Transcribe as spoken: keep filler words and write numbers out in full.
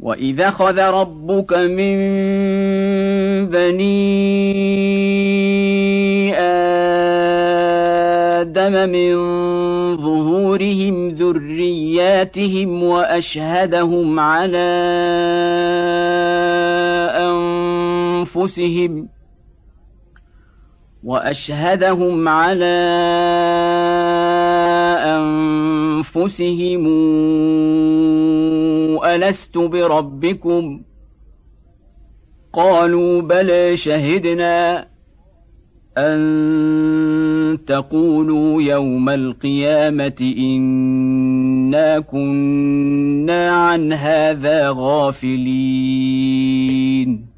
وإذا أخذ ربك من بني آدم من ظهورهم ذرياتهم وأشهدهم على أنفسهم وأشهدهم على أنفسهم ألست بربكم قالوا بلى شهدنا أن تقولوا يوم القيامة إنا كنا عن هذا غافلين